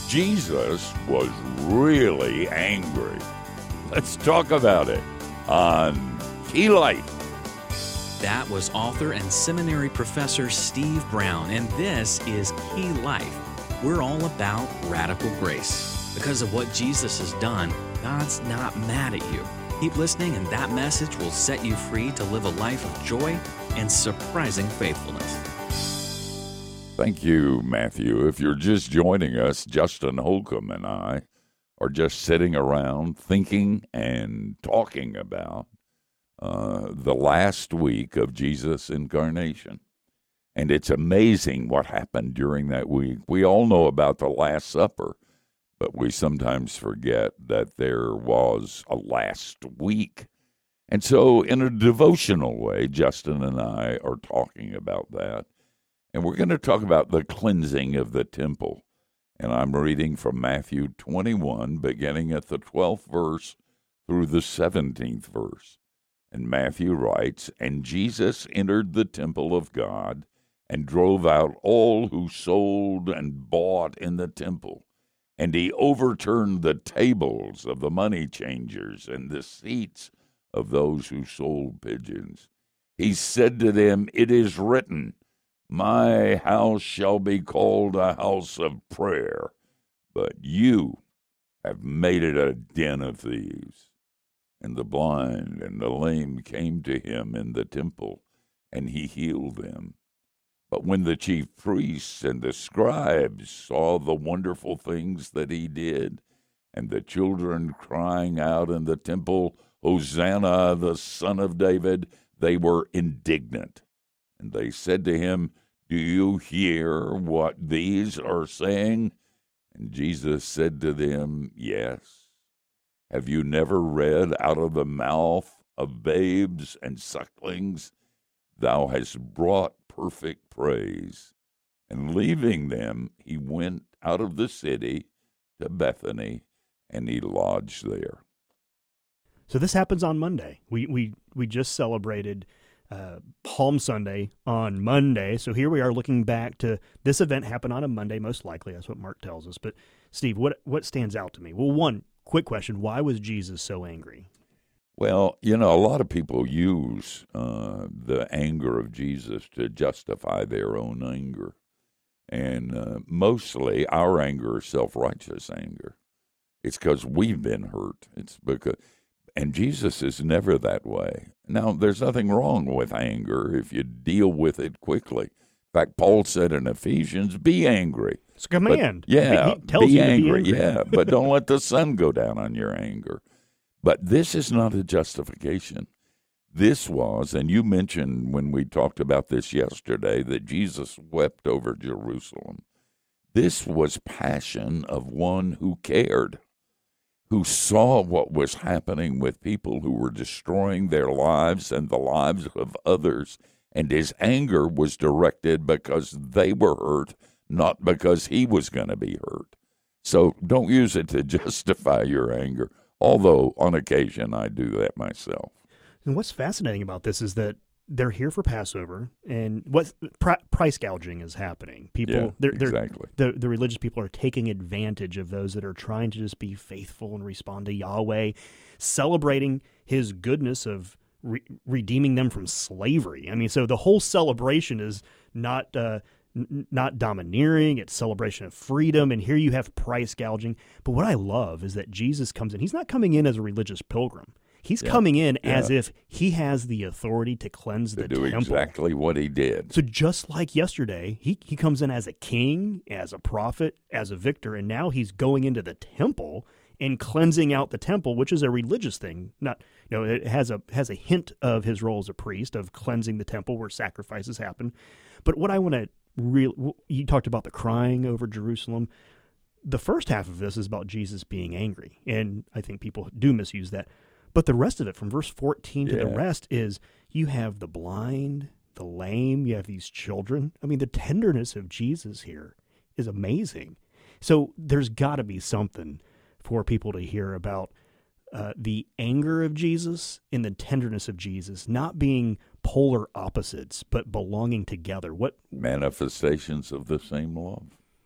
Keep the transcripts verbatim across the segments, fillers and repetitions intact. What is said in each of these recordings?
Jesus was really angry. Let's talk about it on Key Life. That was author and seminary professor Steve Brown, and this is Key Life. We're all about radical grace. Because of what Jesus has done, God's not mad at you. Keep listening, and that message will set you free to live a life of joy and surprising faithfulness. Thank you, Matthew. If you're just joining us, Justin Holcomb and I are just sitting around thinking and talking about uh, the last week of Jesus' incarnation. And it's amazing what happened during that week. We all know about the Last Supper, but we sometimes forget that there was a last week. And so in a devotional way, Justin and I are talking about that. And we're going to talk about the cleansing of the temple. And I'm reading from Matthew twenty-one, beginning at the twelfth verse through the seventeenth verse. And Matthew writes, "And Jesus entered the temple of God and drove out all who sold and bought in the temple. And he overturned the tables of the money changers and the seats of those who sold pigeons. He said to them, 'It is written, My house shall be called a house of prayer, but you have made it a den of thieves.' And the blind and the lame came to him in the temple, and he healed them. But when the chief priests and the scribes saw the wonderful things that he did, and the children crying out in the temple, 'Hosanna, the Son of David,' they were indignant. And they said to him, 'Do you hear what these are saying?' And Jesus said to them, 'Yes. Have you never read out of the mouth of babes and sucklings, Thou hast brought perfect praise?' And leaving them, he went out of the city to Bethany, and he lodged there." So this happens on Monday. We we we just celebrated uh, Palm Sunday on Monday. So here we are looking back to this event happened on a Monday, most likely. That's what Mark tells us. But Steve, what what stands out to me? Well, one quick question: why was Jesus so angry? Well, you know, a lot of people use uh, the anger of Jesus to justify their own anger. And uh, mostly our anger is self-righteous anger. It's because we've been hurt. It's because, and Jesus is never that way. Now, there's nothing wrong with anger if you deal with it quickly. In fact, Paul said in Ephesians, be angry. It's a command. But, yeah, he tells be, you angry, to be angry. Yeah, but don't let the sun go down on your anger. But this is not a justification. This was, and you mentioned when we talked about this yesterday, that Jesus wept over Jerusalem. This was passion of one who cared, who saw what was happening with people who were destroying their lives and the lives of others, and his anger was directed because they were hurt, not because he was going to be hurt. So don't use it to justify your anger, although on occasion I do that myself. And what's fascinating about this is that they're here for Passover, and what pr- price gouging is happening. People, yeah, they're, they're, exactly. the the religious people are taking advantage of those that are trying to just be faithful and respond to Yahweh, celebrating His goodness of re- redeeming them from slavery. I mean, so the whole celebration is not uh, n- not domineering; it's celebration of freedom. And here you have price gouging. But what I love is that Jesus comes in. He's not coming in as a religious pilgrim. He's yeah. coming in yeah. as if he has the authority to cleanse to the do temple. Exactly what he did. So just like yesterday, he, he comes in as a king, as a prophet, as a victor, and now he's going into the temple and cleansing out the temple, which is a religious thing. Not, you know, it has a has a hint of his role as a priest of cleansing the temple where sacrifices happen. But what I want to really, you talked about the crying over Jerusalem. The first half of this is about Jesus being angry, and I think people do misuse that. But the rest of it, from verse fourteen to yeah. the rest, is you have the blind, the lame, you have these children. I mean, the tenderness of Jesus here is amazing. So there's got to be something for people to hear about uh, the anger of Jesus and the tenderness of Jesus, not being polar opposites, but belonging together. What manifestations of the same love.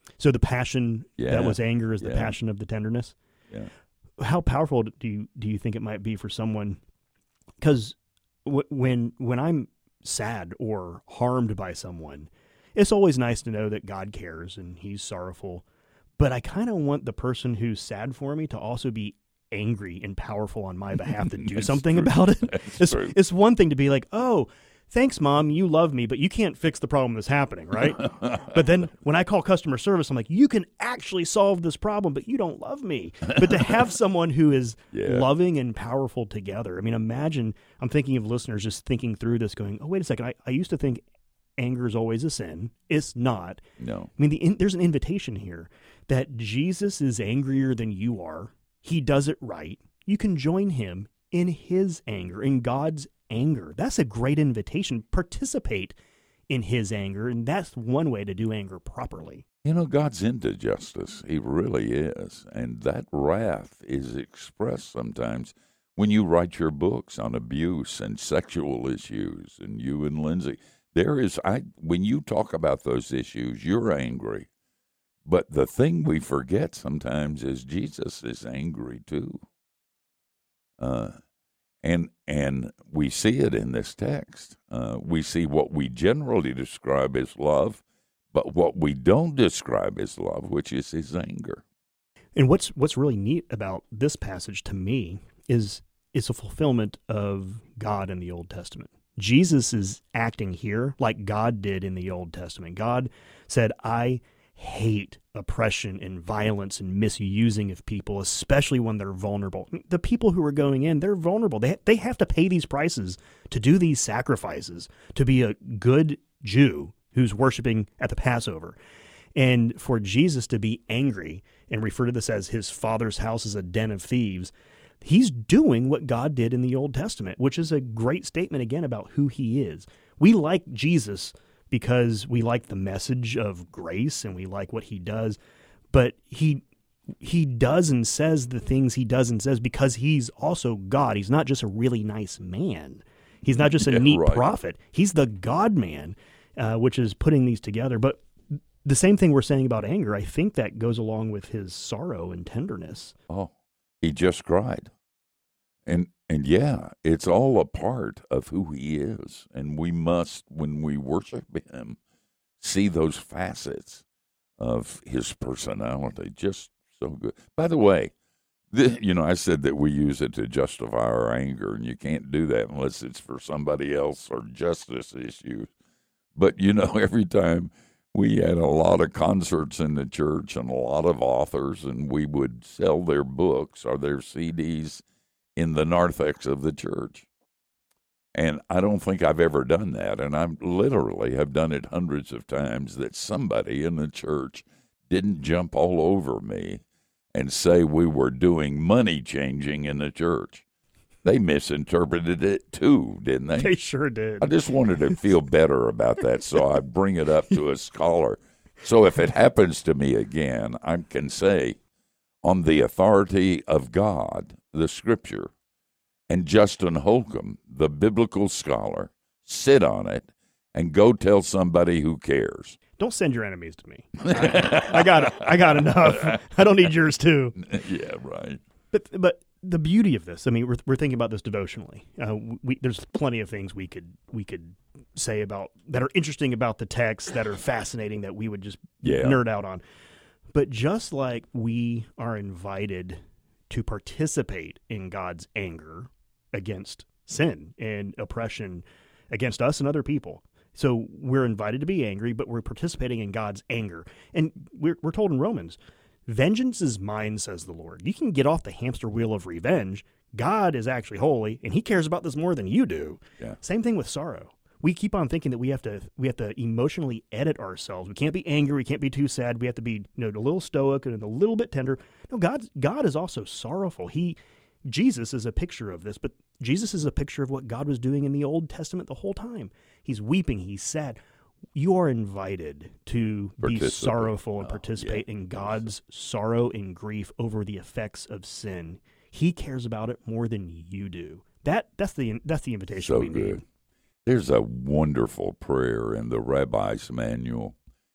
So the passion Yeah. that was anger is the Yeah. passion of the tenderness. Yeah. How powerful do you do you think it might be for someone? Because w- when when I'm sad or harmed by someone, it's always nice to know that God cares and He's sorrowful. But I kind of want the person who's sad for me to also be angry and powerful on my behalf to do That's something true. about it. That's It's, true. it's one thing to be like, oh, thanks, Mom, you love me, but you can't fix the problem that's happening, right? But then when I call customer service, I'm like, you can actually solve this problem, but you don't love me. But to have someone who is Yeah. loving and powerful together, I mean, imagine, I'm thinking of listeners just thinking through this going, oh, wait a second, I, I used to think anger is always a sin. It's not. No. I mean, the in, there's an invitation here that Jesus is angrier than you are. He does it right. You can join him in his anger, in God's anger. That's a great invitation. Participate in his anger, and that's one way to do anger properly. You know, God's into justice. He really is. And that wrath is expressed sometimes when you write your books on abuse and sexual issues, and you and Lindsay. There is, I when you talk about those issues, you're angry. But the thing we forget sometimes is Jesus is angry too. Uh, and and we see it in this text. Uh, we see what we generally describe as love, but what we don't describe as love, which is his anger. And what's what's really neat about this passage to me is it's a fulfillment of God in the Old Testament. Jesus is acting here like God did in the Old Testament. God said, I hate oppression and violence and misusing of people, especially when they're vulnerable. The people who are going in, they're vulnerable. They, they have to pay these prices to do these sacrifices, to be a good Jew who's worshiping at the Passover. And for Jesus to be angry and refer to this as his father's house as a den of thieves, he's doing what God did in the Old Testament, which is a great statement, again, about who he is. We like Jesus because we like the message of grace and we like what he does, but he he does and says the things he does and says because he's also God. He's not just a really nice man. He's not just a Yeah, neat right. prophet. He's the God-man, uh, which is putting these together. But the same thing we're saying about anger, I think that goes along with his sorrow and tenderness. Oh, he just cried. And and yeah, it's all a part of who he is. And we must, when we worship him, see those facets of his personality. Just so good. By the way, the, you know, I said that we use it to justify our anger, and you can't do that unless it's for somebody else or justice issues. But, you know, every time we had a lot of concerts in the church and a lot of authors, and we would sell their books or their C Ds in the narthex of the church. And I don't think I've ever done that. And I literally have done it hundreds of times that somebody in the church didn't jump all over me and say we were doing money changing in the church. They misinterpreted it too, didn't they? They sure did. I just wanted to feel better about that, so I bring it up to a scholar. So if it happens to me again, I can say, on the authority of God, the Scripture, and Justin Holcomb, the biblical scholar, sit on it and go tell somebody who cares. Don't send your enemies to me. I, I got I got enough. I don't need yours too. Yeah, right. But but the beauty of this, I mean, we're we're thinking about this devotionally. Uh, we, there's plenty of things we could we could say about that are interesting about the text, that are fascinating, that we would just Yeah. nerd out on. But just like we are invited to participate in God's anger against sin and oppression against us and other people. So we're invited to be angry, but we're participating in God's anger. And we're, we're told in Romans, vengeance is mine, says the Lord. You can get off the hamster wheel of revenge. God is actually holy, and he cares about this more than you do. Yeah. Same thing with sorrow. We keep on thinking that we have to we have to emotionally edit ourselves. We can't be angry. We can't be too sad. We have to be, you know, a little stoic and a little bit tender. No, God God is also sorrowful. He Jesus is a picture of this, but Jesus is a picture of what God was doing in the Old Testament the whole time. He's weeping. He's sad. You are invited to be Participate. sorrowful and Oh, participate yeah. in God's sorrow and grief over the effects of sin. He cares about it more than you do. That that's the that's the invitation So we good. need. There's a wonderful prayer in the Rabbi's Manual,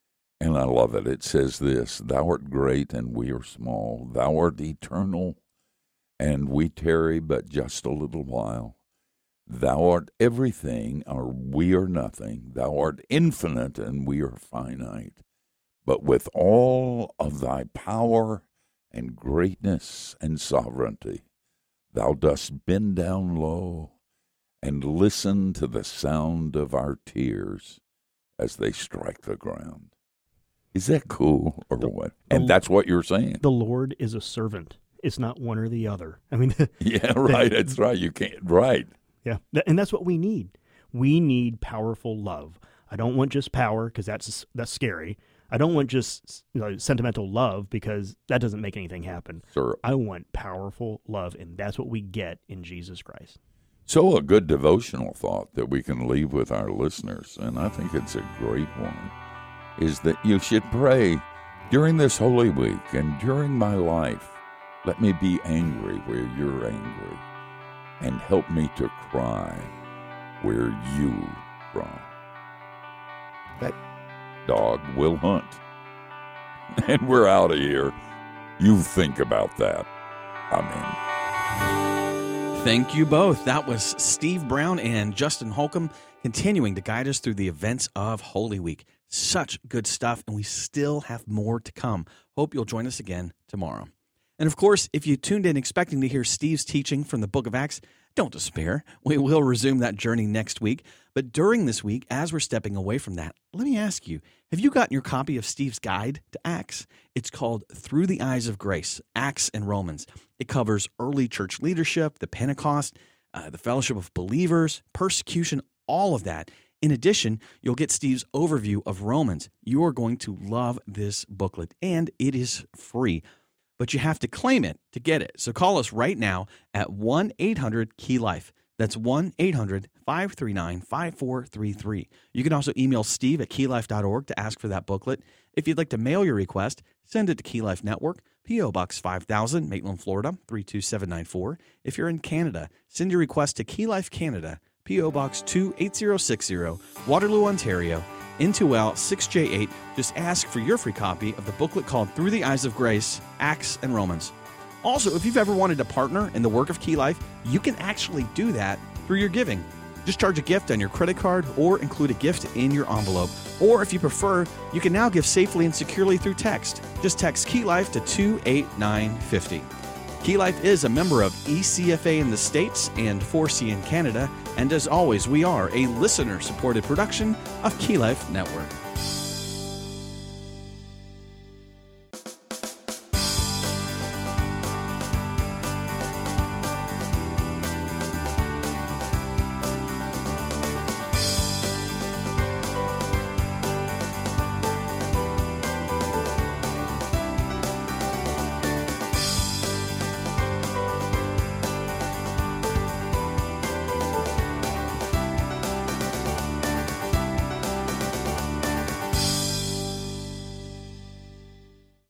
And I love it. It says this, thou art great and we are small. Thou art eternal and we tarry but just a little while. Thou art everything, or we are nothing. Thou art infinite, and we are finite. But with all of thy power and greatness and sovereignty, thou dost bend down low and listen to the sound of our tears as they strike the ground. Is that cool or the, what? The, and that's what you're saying. The Lord is a servant. It's not one or the other. I mean, yeah, right. The, that's right. You can't, right. Yeah, and that's what we need. We need powerful love. I don't want just power because that's that's scary. I don't want just, you know, sentimental love because that doesn't make anything happen. Sure. I want powerful love, and that's what we get in Jesus Christ. So a good devotional thought that we can leave with our listeners, and I think it's a great one, is that you should pray during this Holy Week and during my life, let me be angry where you're angry. And help me to cry where you cry. That dog will hunt. And we're out of here. You think about that. Amen. Thank you both. That was Steve Brown and Justin Holcomb continuing to guide us through the events of Holy Week. Such good stuff, and we still have more to come. Hope you'll join us again tomorrow. And of course, if you tuned in expecting to hear Steve's teaching from the book of Acts, don't despair. We will resume that journey next week. But during this week, as we're stepping away from that, let me ask you, have you gotten your copy of Steve's guide to Acts? It's called Through the Eyes of Grace, Acts and Romans. It covers early church leadership, the Pentecost, uh, the fellowship of believers, persecution, all of that. In addition, you'll get Steve's overview of Romans. You are going to love this booklet, and it is free. But you have to claim it to get it. So call us right now at one eight hundred key life. That's one eight hundred five three nine five four three three. You can also email Steve at key life dot org to ask for that booklet. If you'd like to mail your request, send it to Key Life Network, P O. Box five thousand, Maitland, Florida, three two seven nine four. If you're in Canada, send your request to Key Life Canada, P O. Box two eight zero six zero, Waterloo, Ontario, N two L six J eight. Just ask for your free copy of the booklet called Through the Eyes of Grace, Acts and Romans. Also, if you've ever wanted to partner in the work of Key Life, you can actually do that through your giving. Just charge a gift on your credit card or include a gift in your envelope. Or if you prefer, you can now give safely and securely through text. Just text Key Life to two eight nine five zero. Key Life is a member of E C F A in the States and four C in Canada. And as always, we are a listener-supported production of Key Life Network.